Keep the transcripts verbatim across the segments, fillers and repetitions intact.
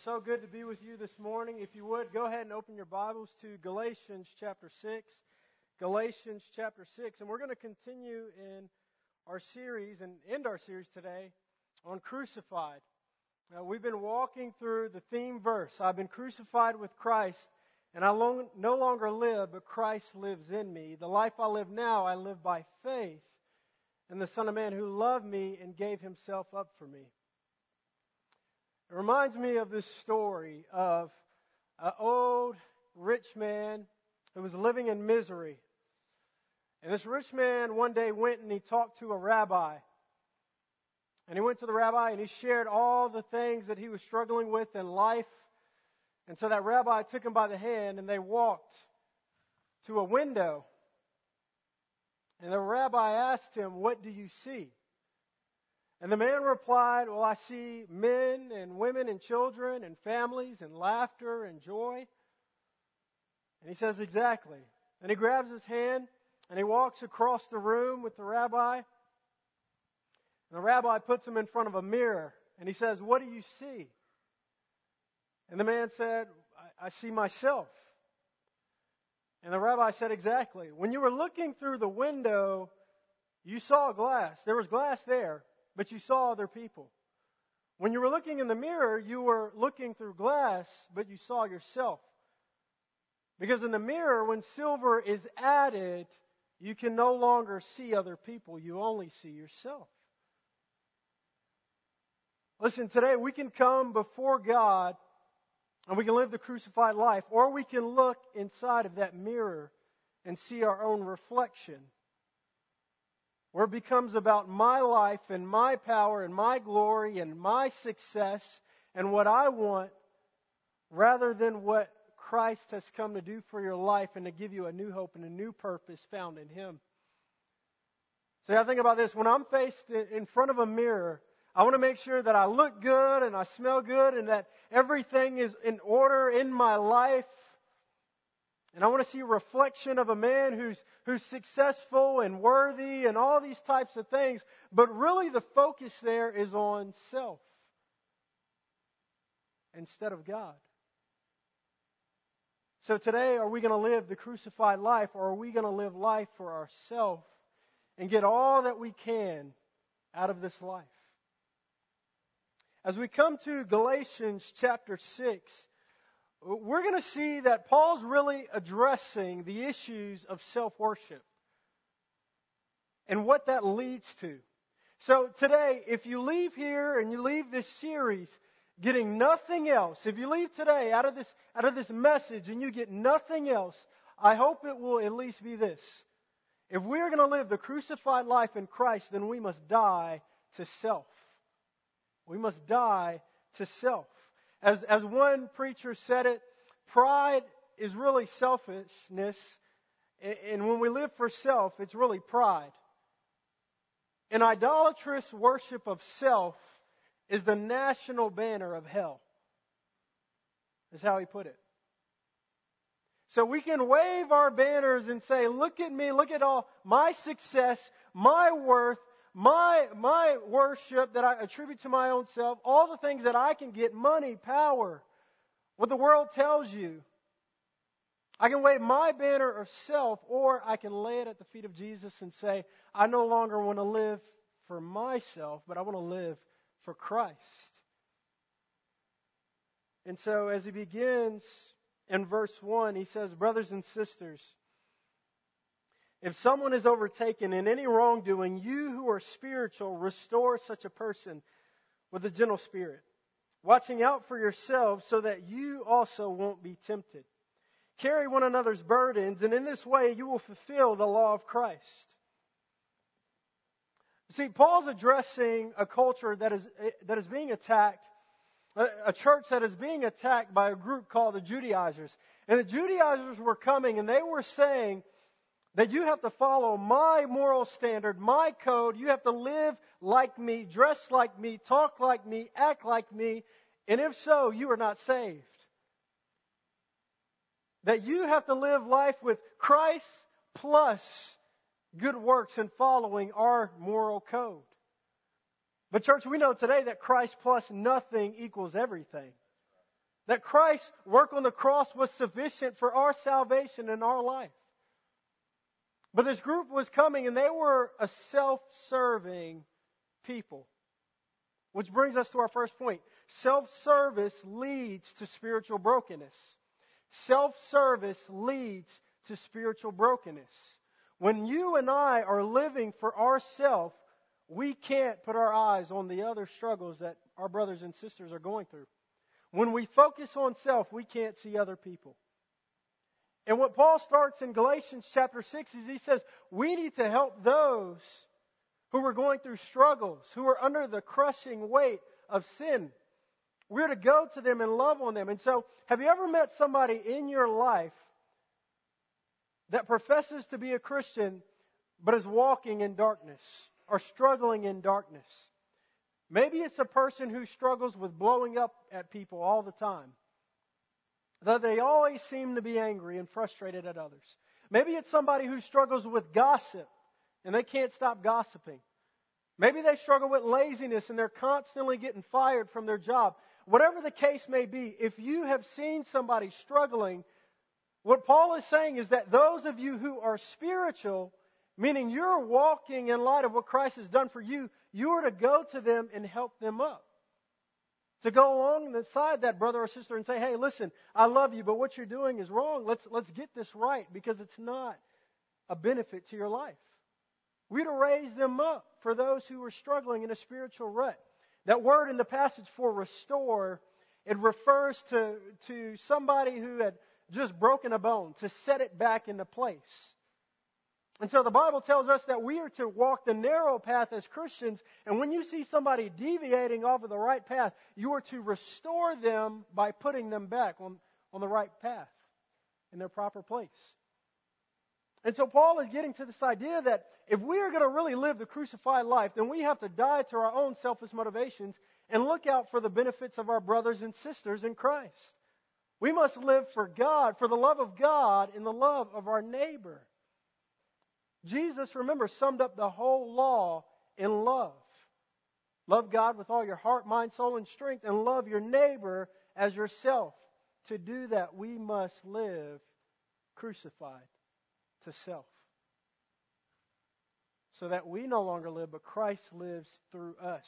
so good to be with you this morning. If you would, go ahead and open your Bibles to Galatians chapter six. Galatians chapter six. And we're going to continue in our series and end our series today on crucified. Now, we've been walking through the theme verse. I've been crucified with Christ, and I long, no longer live, but Christ lives in me. The life I live now, I live by faith in the Son of Man who loved me and gave himself up for me. It reminds me of this story of an old rich man who was living in misery. And this rich man one day went and he talked to a rabbi. And he went to the rabbi and he shared all the things that he was struggling with in life. And so that rabbi took him by the hand and they walked to a window. And the rabbi asked him, "What do you see?" And the man replied, "Well, I see men and women and children and families and laughter and joy." And he says, "Exactly." And he grabs his hand and he walks across the room with the rabbi. And the rabbi puts him in front of a mirror and he says, "What do you see?" And the man said, I, I see myself." And the rabbi said, "Exactly. When you were looking through the window, you saw glass. There was glass there, but you saw other people. When you were looking in the mirror, you were looking through glass, but you saw yourself. Because in the mirror, when silver is added, you can no longer see other people. You only see yourself." Listen, today we can come before God and we can live the crucified life, or we can look inside of that mirror and see our own reflection, where it becomes about my life and my power and my glory and my success and what I want, rather than what Christ has come to do for your life and to give you a new hope and a new purpose found in Him. See, I think about this. When I'm faced in front of a mirror, I want to make sure that I look good and I smell good and that everything is in order in my life. And I want to see a reflection of a man who's who's successful and worthy and all these types of things. But really the focus there is on self instead of God. So today, are we going to live the crucified life, or are we going to live life for ourselves and get all that we can out of this life? As we come to Galatians chapter six, we're going to see that Paul's really addressing the issues of self-worship and what that leads to. So today, if you leave here and you leave this series getting nothing else, if you leave today out of this out of this message and you get nothing else, I hope it will at least be this. If we're going to live the crucified life in Christ, then we must die to self. We must die to self. As as one preacher said it, pride is really selfishness, and when we live for self, it's really pride. An idolatrous worship of self is the national banner of hell, is how he put it. So we can wave our banners and say, "Look at me, look at all my success, my worth, My my worship that I attribute to my own self, all the things that I can get, money, power, what the world tells you. I can wave my banner of self, or I can lay it at the feet of Jesus and say, I no longer want to live for myself, but I want to live for Christ." And so as he begins in verse one, he says, "Brothers and sisters, if someone is overtaken in any wrongdoing, you who are spiritual, restore such a person with a gentle spirit, watching out for yourselves so that you also won't be tempted. Carry one another's burdens, and in this way you will fulfill the law of Christ." See, Paul's addressing a culture that is that is being attacked, a, a church that is being attacked by a group called the Judaizers. And the Judaizers were coming and they were saying that you have to follow my moral standard, my code. You have to live like me, dress like me, talk like me, act like me. And if so, you are not saved. That you have to live life with Christ plus good works and following our moral code. But church, we know today that Christ plus nothing equals everything. That Christ's work on the cross was sufficient for our salvation in our life. But this group was coming, and they were a self-serving people. Which brings us to our first point. Self-service leads to spiritual brokenness. Self-service leads to spiritual brokenness. When you and I are living for ourselves, we can't put our eyes on the other struggles that our brothers and sisters are going through. When we focus on self, we can't see other people. And what Paul starts in Galatians chapter six is he says, we need to help those who are going through struggles, who are under the crushing weight of sin. We're to go to them and love on them. And so, have you ever met somebody in your life that professes to be a Christian, but is walking in darkness or struggling in darkness? Maybe it's a person who struggles with blowing up at people all the time. That they always seem to be angry and frustrated at others. Maybe it's somebody who struggles with gossip and they can't stop gossiping. Maybe they struggle with laziness and they're constantly getting fired from their job. Whatever the case may be, if you have seen somebody struggling, what Paul is saying is that those of you who are spiritual, meaning you're walking in light of what Christ has done for you, you are to go to them and help them up. To go alongside that brother or sister and say, hey, listen, I love you, but what you're doing is wrong. Let's, let's get this right because it's not a benefit to your life. We're to raise them up for those who are struggling in a spiritual rut. That word in the passage for restore, it refers to, to somebody who had just broken a bone, to set it back into place. And so the Bible tells us that we are to walk the narrow path as Christians, and when you see somebody deviating off of the right path, you are to restore them by putting them back on, on the right path, in their proper place. And so Paul is getting to this idea that if we are going to really live the crucified life, then we have to die to our own selfish motivations and look out for the benefits of our brothers and sisters in Christ. We must live for God, for the love of God and the love of our neighbor. Jesus, remember, summed up the whole law in love. Love God with all your heart, mind, soul, and strength, and love your neighbor as yourself. To do that, we must live crucified to self. So that we no longer live, but Christ lives through us.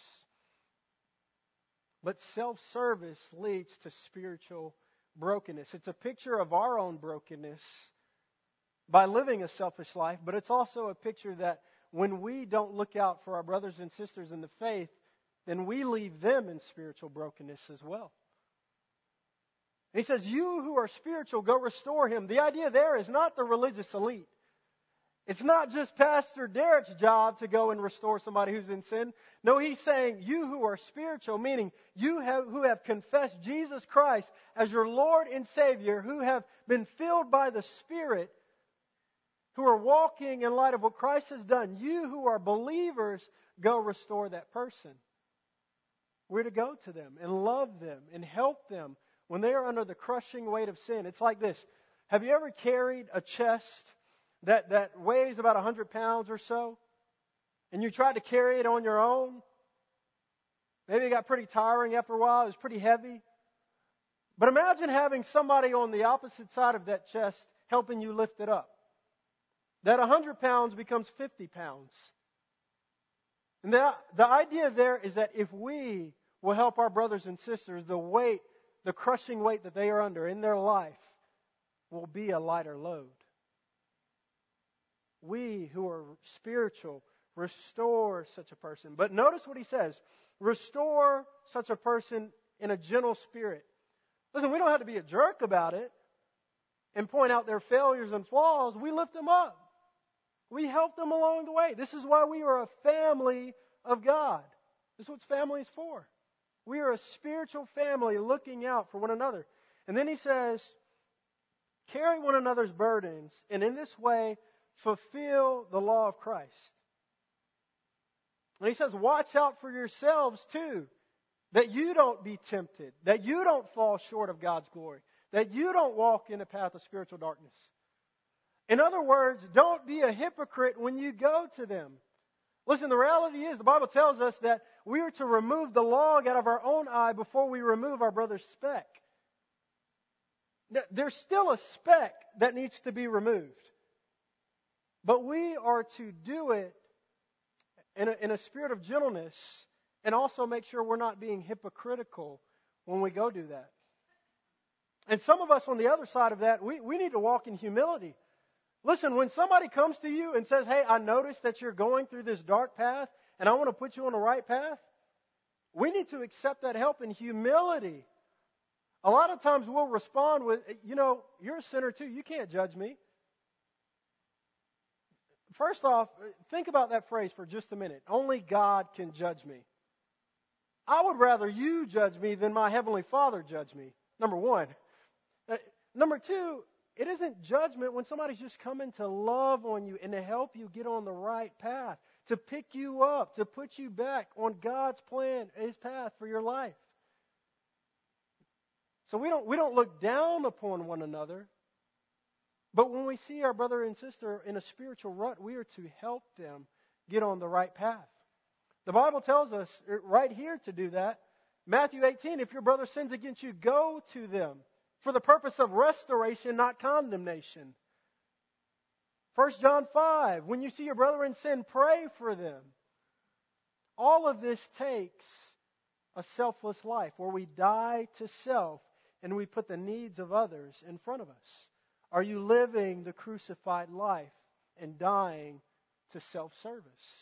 But self-service leads to spiritual brokenness. It's a picture of our own brokenness by living a selfish life, but it's also a picture that when we don't look out for our brothers and sisters in the faith, then we leave them in spiritual brokenness as well. And he says, you who are spiritual, go restore him. The idea there is not the religious elite. It's not just Pastor Derek's job to go and restore somebody who's in sin. No, he's saying you who are spiritual, meaning you have, who have confessed Jesus Christ as your Lord and Savior, who have been filled by the Spirit, who are walking in light of what Christ has done. You who are believers, go restore that person. We're to go to them and love them and help them when they are under the crushing weight of sin. It's like this. Have you ever carried a chest that, that weighs about one hundred pounds or so, and you tried to carry it on your own? Maybe it got pretty tiring after a while. It was pretty heavy. But imagine having somebody on the opposite side of that chest helping you lift it up. That one hundred pounds becomes fifty pounds. And the, the idea there is that if we will help our brothers and sisters, the weight, the crushing weight that they are under in their life will be a lighter load. We who are spiritual, restore such a person. But notice what he says. Restore such a person in a gentle spirit. Listen, we don't have to be a jerk about it and point out their failures and flaws. We lift them up. We help them along the way. This is why we are a family of God. This is what family is for. We are a spiritual family looking out for one another. And then he says, carry one another's burdens, and in this way, fulfill the law of Christ. And he says, watch out for yourselves too, that you don't be tempted, that you don't fall short of God's glory, that you don't walk in a path of spiritual darkness. In other words, don't be a hypocrite when you go to them. Listen, the reality is, the Bible tells us that we are to remove the log out of our own eye before we remove our brother's speck. There's still a speck that needs to be removed. But we are to do it in a, in a spirit of gentleness and also make sure we're not being hypocritical when we go do that. And some of us on the other side of that, we, we need to walk in humility. Listen, when somebody comes to you and says, hey, I noticed that you're going through this dark path and I want to put you on the right path, we need to accept that help in humility. A lot of times we'll respond with, you know, you're a sinner too. You can't judge me. First off, think about that phrase for just a minute. Only God can judge me. I would rather you judge me than my Heavenly Father judge me, number one. Uh, number two, it isn't judgment when somebody's just coming to love on you and to help you get on the right path, to pick you up, to put you back on God's plan, His path for your life. So we don't we don't look down upon one another. But when we see our brother and sister in a spiritual rut, we are to help them get on the right path. The Bible tells us right here to do that. Matthew eighteen, if your brother sins against you, go to them for the purpose of restoration, not condemnation. First John five, when you see your brother in sin, pray for them. All of this takes a selfless life where we die to self and we put the needs of others in front of us. Are you living the crucified life and dying to self-service?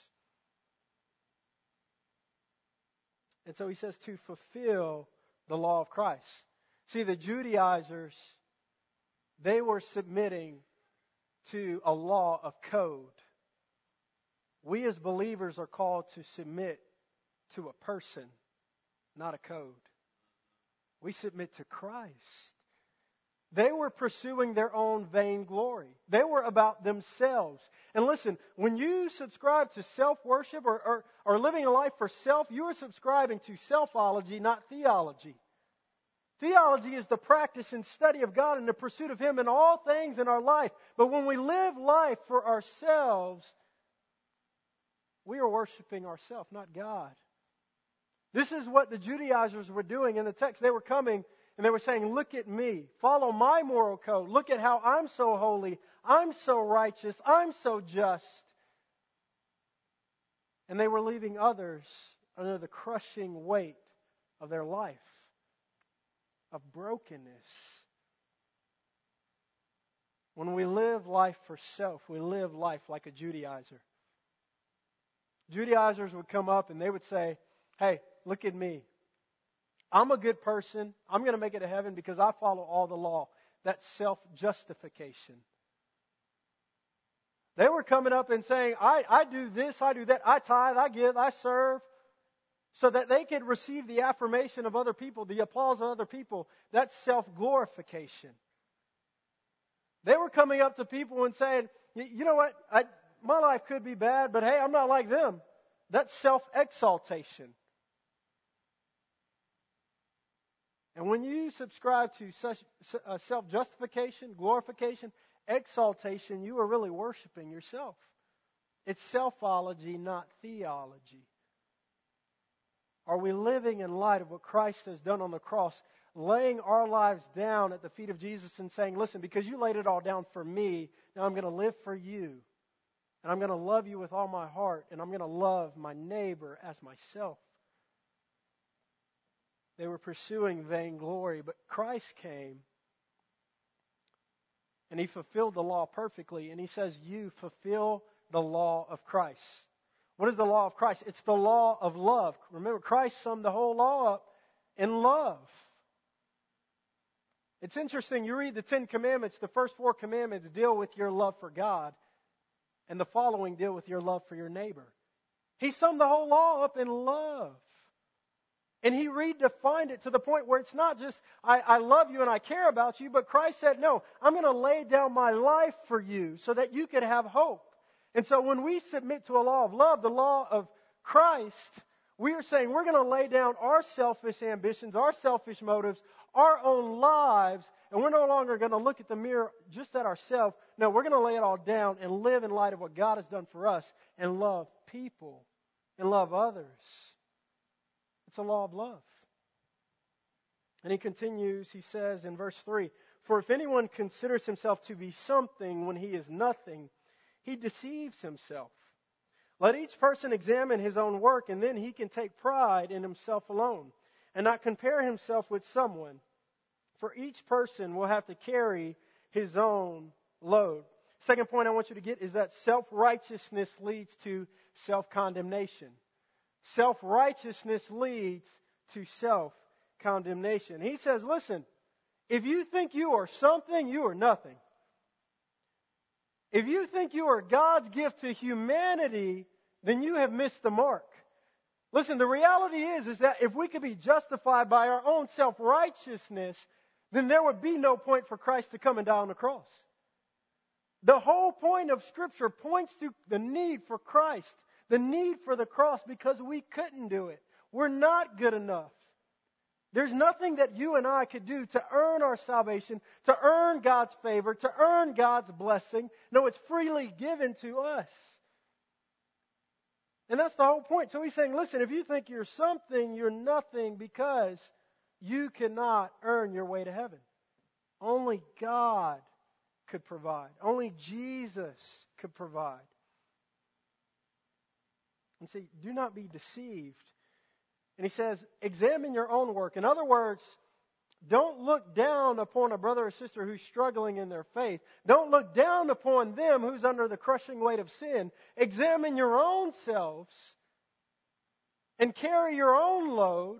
And so he says to fulfill the law of Christ. See, the Judaizers, they were submitting to a law of code. We as believers are called to submit to a person, not a code. We submit to Christ. They were pursuing their own vainglory. They were about themselves. And listen, when you subscribe to self-worship or, or, or living a life for self, you are subscribing to selfology, not theology. Theology is the practice and study of God and the pursuit of Him in all things in our life. But when we live life for ourselves, we are worshiping ourselves, not God. This is what the Judaizers were doing in the text. They were coming and they were saying, look at me. Follow my moral code. Look at how I'm so holy. I'm so righteous. I'm so just. And they were leaving others under the crushing weight of their life, of brokenness. When we live life for self, we live life like a Judaizer. Judaizers would come up and they would say, hey, look at me. I'm a good person. I'm going to make it to heaven because I follow all the law. That's self-justification. They were coming up and saying, I, I do this, I do that, I tithe, I give, I serve, so that they could receive the affirmation of other people, the applause of other people. That's self-glorification. They were coming up to people and saying, you know what, I, my life could be bad, but hey, I'm not like them. That's self-exaltation. And when you subscribe to such uh, self-justification, glorification, exaltation, you are really worshiping yourself. It's selfology, not theology. Are we living in light of what Christ has done on the cross, laying our lives down at the feet of Jesus and saying, listen, because you laid it all down for me, now I'm going to live for you. And I'm going to love you with all my heart, and I'm going to love my neighbor as myself. They were pursuing vainglory, but Christ came and He fulfilled the law perfectly. And He says, you fulfill the law of Christ. What is the law of Christ? It's the law of love. Remember, Christ summed the whole law up in love. It's interesting, you read the Ten Commandments, the first four commandments deal with your love for God, and the following deal with your love for your neighbor. He summed the whole law up in love. And He redefined it to the point where it's not just, I, I love you and I care about you, but Christ said, no, I'm going to lay down my life for you so that you could have hope. And so when we submit to a law of love, the law of Christ, we are saying we're going to lay down our selfish ambitions, our selfish motives, our own lives, and we're no longer going to look at the mirror just at ourselves. No, we're going to lay it all down and live in light of what God has done for us and love people and love others. It's a law of love. And He continues, He says in verse three, For if anyone considers himself to be something when he is nothing, he deceives himself. Let each person examine his own work, and then he can take pride in himself alone, and not compare himself with someone. For each person will have to carry his own load. Second point I want you to get is that self-righteousness leads to self-condemnation. Self-righteousness leads to self-condemnation. He says, listen, if you think you are something, you are nothing. If you think you are God's gift to humanity, then you have missed the mark. Listen, the reality is, is that if we could be justified by our own self-righteousness, then there would be no point for Christ to come and die on the cross. The whole point of Scripture points to the need for Christ, the need for the cross, because we couldn't do it. We're not good enough. There's nothing that you and I could do to earn our salvation, to earn God's favor, to earn God's blessing. No, it's freely given to us. And that's the whole point. So he's saying, listen, if you think you're something, you're nothing, because you cannot earn your way to heaven. Only God could provide. Only Jesus could provide. And see, do not be deceived. And he says, examine your own work. In other words, don't look down upon a brother or sister who's struggling in their faith. Don't look down upon them who's under the crushing weight of sin. Examine your own selves and carry your own load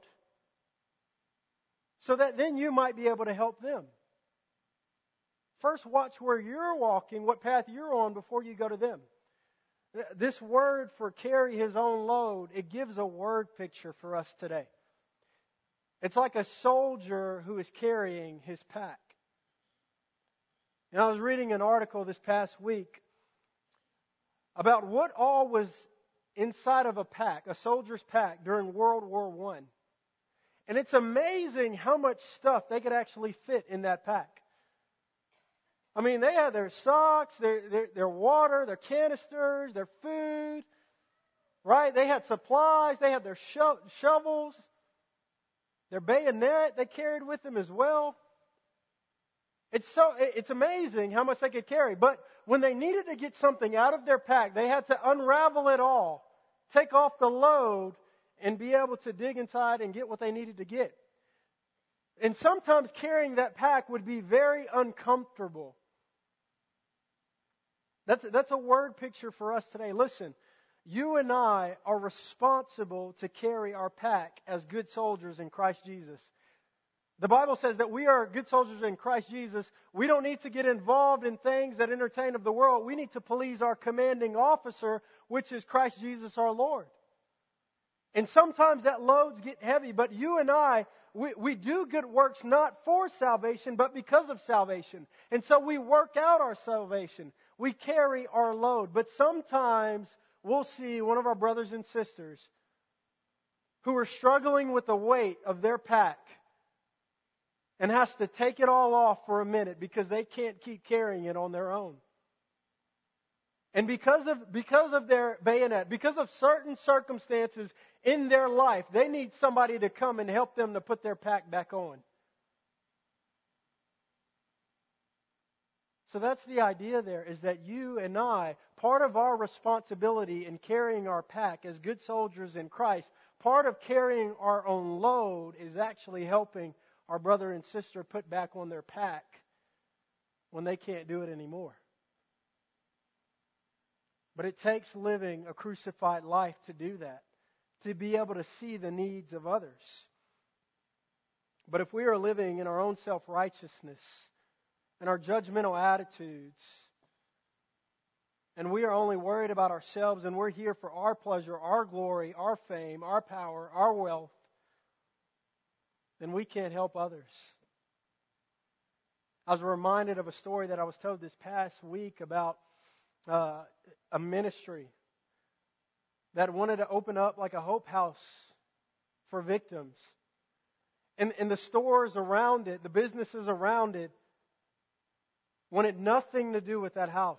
so that then you might be able to help them. First, watch where you're walking, what path you're on before you go to them. This word for carry his own load, it gives a word picture for us today. It's like a soldier who is carrying his pack. And I was reading an article this past week about what all was inside of a pack, a soldier's pack, during World War One. And it's amazing how much stuff they could actually fit in that pack. I mean, they had their socks, their, their, their water, their canisters, their food, right? They had supplies, they had their sho- shovels, their bayonet they carried with them as well. It's so it's amazing how much they could carry. But when they needed to get something out of their pack, they had to unravel it all, take off the load, and be able to dig inside and get what they needed to get. And sometimes carrying that pack would be very uncomfortable. That's, that's a word picture for us today. Listen, you and I are responsible to carry our pack as good soldiers in Christ Jesus. The Bible says that we are good soldiers in Christ Jesus. We don't need to get involved in things that entertain of the world. We need to please our commanding officer, which is Christ Jesus our Lord. And sometimes that loads get heavy, but you and I, we, we do good works not for salvation, but because of salvation. And so we work out our salvation. We carry our load. But sometimes we'll see one of our brothers and sisters who are struggling with the weight of their pack and has to take it all off for a minute because they can't keep carrying it on their own. And because of because of their bayonet, because of certain circumstances in their life, they need somebody to come and help them to put their pack back on. So that's the idea there, is that you and I, part of our responsibility in carrying our pack as good soldiers in Christ, part of carrying our own load is actually helping our brother and sister put back on their pack when they can't do it anymore. But it takes living a crucified life to do that, to be able to see the needs of others. But if we are living in our own self-righteousness and our judgmental attitudes, and we are only worried about ourselves, and we're here for our pleasure, our glory, our fame, our power, our wealth, then we can't help others. I was reminded of a story that I was told this past week about uh, a ministry that wanted to open up like a hope house for victims. And, and the stores around it, the businesses around it, wanted nothing to do with that house.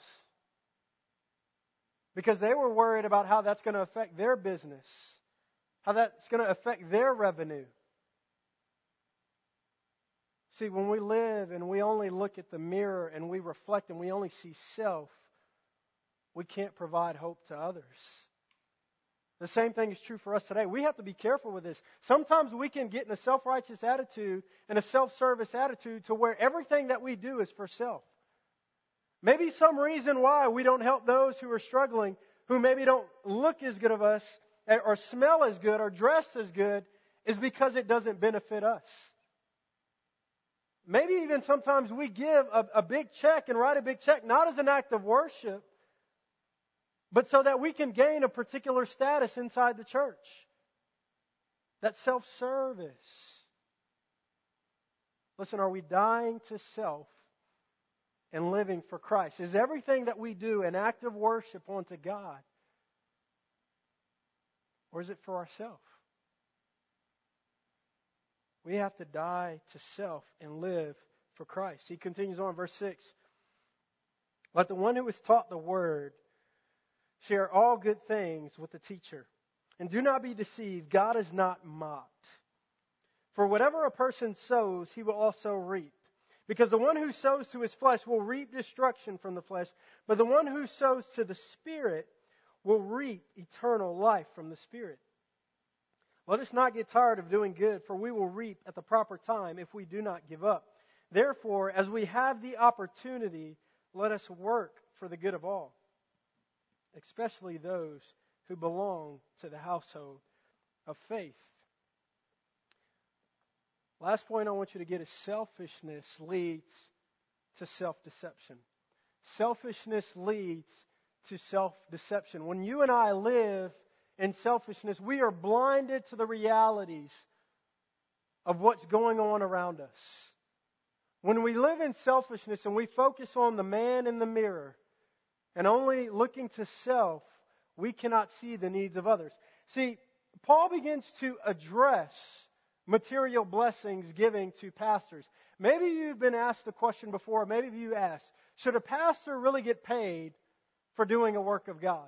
Because they were worried about how that's going to affect their business, how that's going to affect their revenue. See, when we live and we only look at the mirror and we reflect and we only see self, we can't provide hope to others. The same thing is true for us today. We have to be careful with this. Sometimes we can get in a self-righteous attitude and a self-service attitude to where everything that we do is for self. Maybe some reason why we don't help those who are struggling, who maybe don't look as good of us, or smell as good, or dress as good, is because it doesn't benefit us. Maybe even sometimes we give a, a big check and write a big check, not as an act of worship, but so that we can gain a particular status inside the church. That self-service. Listen, are we dying to self and living for Christ? Is everything that we do an act of worship unto God? Or is it for ourselves? We have to die to self and live for Christ. He continues on, verse six. Let the one who is taught the word share all good things with the teacher. And do not be deceived. God is not mocked. For whatever a person sows, he will also reap. Because the one who sows to his flesh will reap destruction from the flesh. But the one who sows to the Spirit will reap eternal life from the Spirit. Let us not get tired of doing good, for we will reap at the proper time if we do not give up. Therefore, as we have the opportunity, let us work for the good of all, especially those who belong to the household of faith. Last point I want you to get is selfishness leads to self-deception. Selfishness leads to self-deception. When you and I live in selfishness, we are blinded to the realities of what's going on around us. When we live in selfishness and we focus on the man in the mirror and only looking to self, we cannot see the needs of others. See, Paul begins to address material blessings giving to pastors. Maybe you've been asked the question before, maybe you asked, should a pastor really get paid for doing a work of God?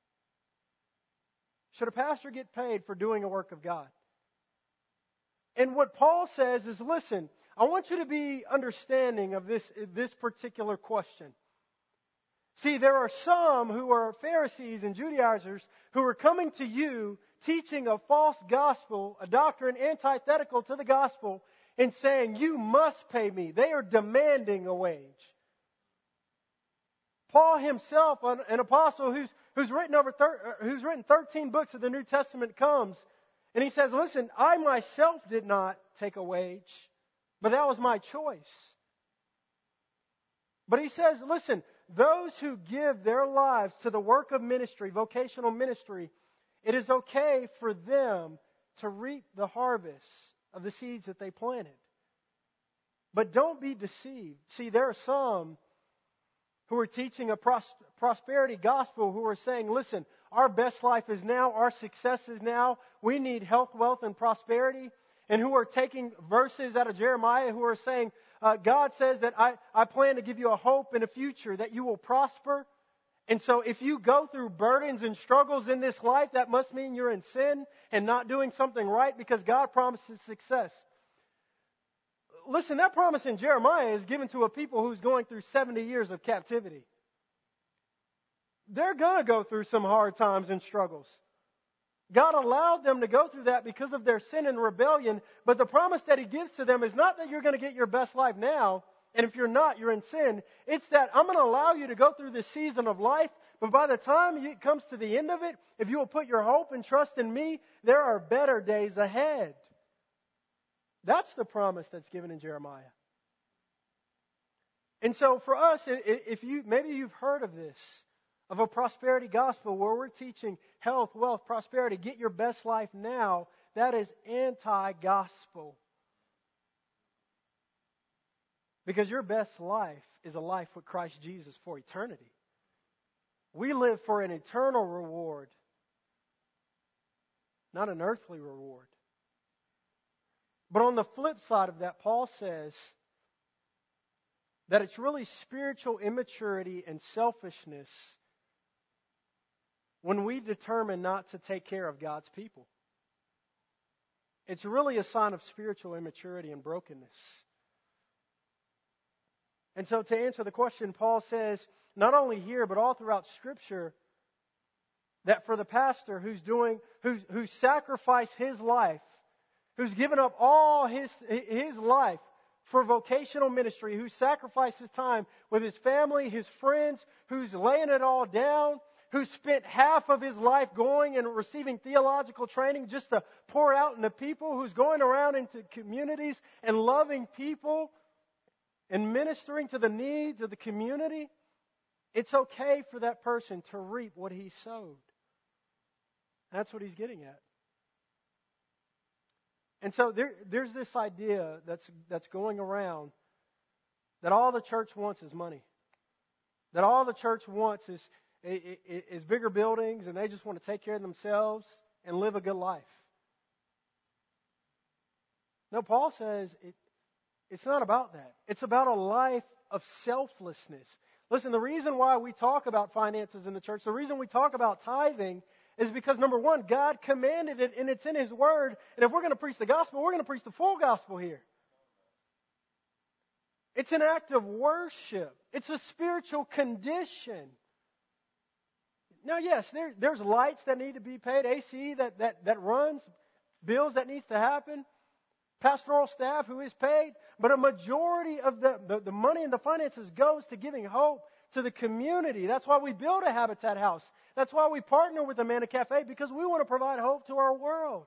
Should a pastor get paid for doing a work of God? And what Paul says is, listen, I want you to be understanding of this, this particular question. See, there are some who are Pharisees and Judaizers who are coming to you teaching a false gospel, a doctrine antithetical to the gospel, and saying, you must pay me. They are demanding a wage. Paul himself, an apostle who's, who's, written over thir- who's written thirteen books of the New Testament, comes and he says, listen, I myself did not take a wage, but that was my choice. But he says, listen, those who give their lives to the work of ministry, vocational ministry, it is okay for them to reap the harvest of the seeds that they planted. But don't be deceived. See, there are some who are teaching a pros- prosperity gospel who are saying, listen, our best life is now, our success is now, we need health, wealth, and prosperity. And who are taking verses out of Jeremiah who are saying, uh, God says that I, I plan to give you a hope and a future, that you will prosper. And so if you go through burdens and struggles in this life, that must mean you're in sin and not doing something right, because God promises success. Listen, that promise in Jeremiah is given to a people who's going through seventy years of captivity. They're going to go through some hard times and struggles. God allowed them to go through that because of their sin and rebellion, but the promise that He gives to them is not that you're going to get your best life now, and if you're not, you're in sin. It's that I'm going to allow you to go through this season of life, but by the time it comes to the end of it, if you will put your hope and trust in me, there are better days ahead. That's the promise that's given in Jeremiah. And so for us, if you maybe you've heard of this, of a prosperity gospel where we're teaching health, wealth, prosperity, get your best life now, that is anti-gospel. Because your best life is a life with Christ Jesus for eternity. We live for an eternal reward, not an earthly reward. But on the flip side of that, Paul says that it's really spiritual immaturity and selfishness when we determine not to take care of God's people. It's really a sign of spiritual immaturity and brokenness. And so to answer the question, Paul says, not only here, but all throughout Scripture, that for the pastor who's doing, who's, who's sacrificed his life, who's given up all his, his life for vocational ministry, who sacrificed his time with his family, his friends, who's laying it all down, who spent half of his life going and receiving theological training just to pour out into people, who's going around into communities and loving people and ministering to the needs of the community, it's okay for that person to reap what he sowed. That's what he's getting at. And so there, there's this idea that's that's going around that all the church wants is money. That all the church wants is, is, is bigger buildings, and they just want to take care of themselves and live a good life. No, Paul says it, it's not about that. It's about a life of selflessness. Listen, the reason why we talk about finances in the church, the reason we talk about tithing, is because, number one, God commanded it, and it's in His Word. And if we're going to preach the gospel, we're going to preach the full gospel here. It's an act of worship. It's a spiritual condition. Now, yes, there, there's lights that need to be paid, A C that, that, that runs, bills that needs to happen, pastoral staff who is paid. But a majority of the, the, the money and the finances goes to giving hope to the community. That's why we build a Habitat House. That's why we partner with Amanda Cafe, because we want to provide hope to our world.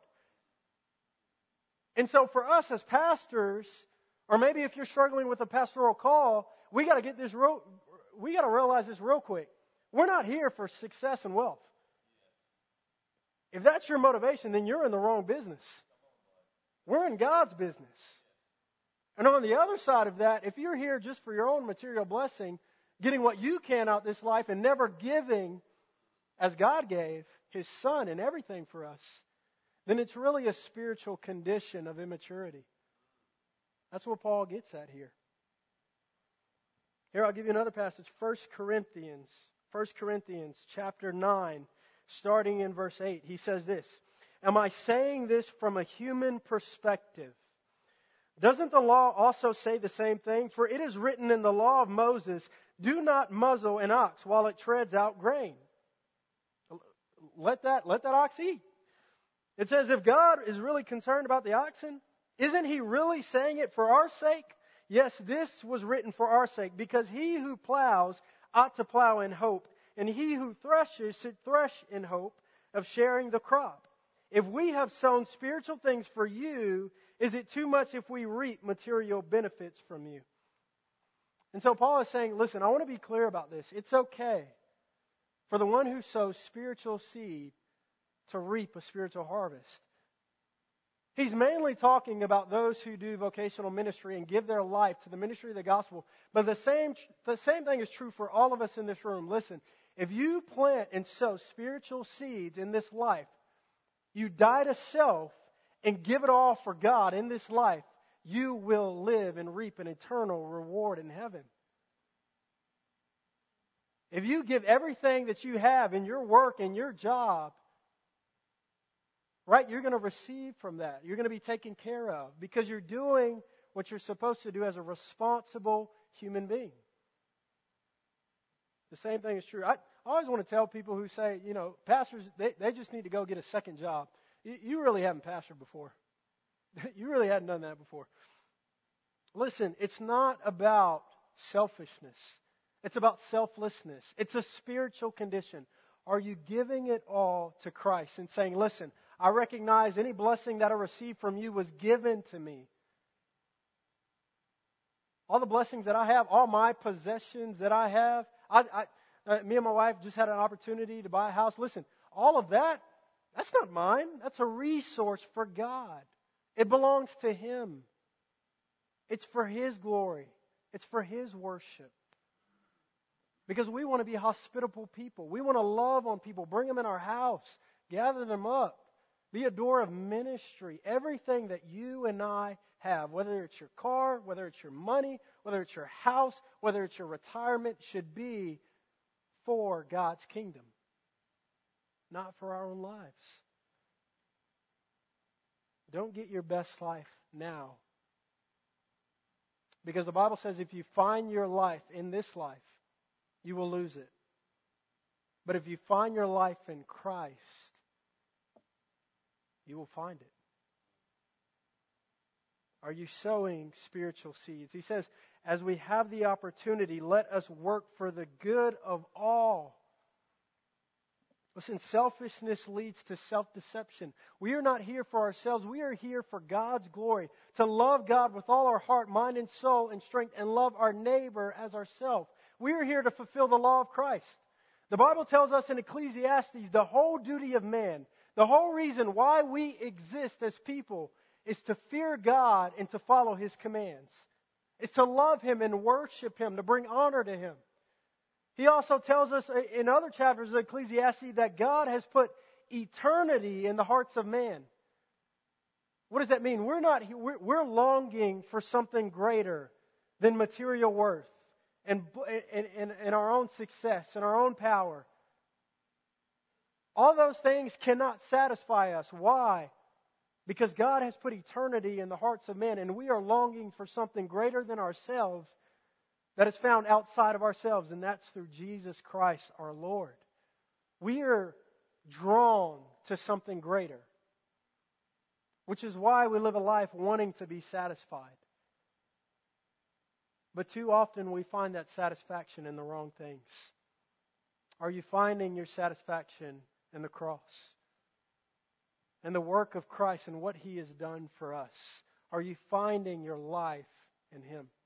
And so for us as pastors, or maybe if you're struggling with a pastoral call, we got to get this real, we got to realize this real quick. We're not here for success and wealth. If that's your motivation, then you're in the wrong business. We're in God's business. And on the other side of that, if you're here just for your own material blessing, getting what you can out this life and never giving as God gave His Son and everything for us, then it's really a spiritual condition of immaturity. That's what Paul gets at here. Here, I'll give you another passage, First Corinthians. First Corinthians chapter nine, starting in verse eight. He says this, "Am I saying this from a human perspective? Doesn't the law also say the same thing? For it is written in the law of Moses, do not muzzle an ox while it treads out grain. Let that, let that ox eat." It says, if God is really concerned about the oxen, isn't He really saying it for our sake? Yes, this was written for our sake, because he who plows ought to plow in hope, and he who threshes should thresh in hope of sharing the crop. If we have sown spiritual things for you, is it too much if we reap material benefits from you? And so Paul is saying, listen, I want to be clear about this. It's okay for the one who sows spiritual seed to reap a spiritual harvest. He's mainly talking about those who do vocational ministry and give their life to the ministry of the gospel. But the same, the same thing is true for all of us in this room. Listen, if you plant and sow spiritual seeds in this life, you die to self and give it all for God in this life, you will live and reap an eternal reward in heaven. If you give everything that you have in your work and your job, right, you're going to receive from that. You're going to be taken care of because you're doing what you're supposed to do as a responsible human being. The same thing is true. I, I always want to tell people who say, you know, pastors, they, they just need to go get a second job. You, you really haven't pastored before. You really hadn't done that before. Listen, it's not about selfishness. It's about selflessness. It's a spiritual condition. Are you giving it all to Christ and saying, listen, I recognize any blessing that I received from you was given to me. All the blessings that I have, all my possessions that I have, I, I, uh, me and my wife just had an opportunity to buy a house. Listen, all of that, that's not mine. That's a resource for God. It belongs to Him. It's for His glory. It's for His worship. Because we want to be hospitable people. We want to love on people, bring them in our house, gather them up, be a door of ministry. Everything that you and I have, whether it's your car, whether it's your money, whether it's your house, whether it's your retirement, should be for God's kingdom, not for our own lives. Don't get your best life now. Because the Bible says if you find your life in this life, you will lose it. But if you find your life in Christ, you will find it. Are you sowing spiritual seeds? He says, as we have the opportunity, let us work for the good of all. Listen, selfishness leads to self-deception. We are not here for ourselves. We are here for God's glory. To love God with all our heart, mind, and soul and strength, and love our neighbor as ourselves. We are here to fulfill the law of Christ. The Bible tells us in Ecclesiastes, the whole duty of man, the whole reason why we exist as people is to fear God and to follow His commands. It's to love Him and worship Him, to bring honor to Him. He also tells us in other chapters of Ecclesiastes that God has put eternity in the hearts of man. What does that mean? We're not we're, we're longing for something greater than material worth and, and, and, and our own success and our own power. All those things cannot satisfy us. Why? Because God has put eternity in the hearts of men, and we are longing for something greater than ourselves that is found outside of ourselves, and that's through Jesus Christ our Lord. We are drawn to something greater, which is why we live a life wanting to be satisfied. But too often we find that satisfaction in the wrong things. Are you finding your satisfaction in the cross? And the work of Christ and what He has done for us? Are you finding your life in Him?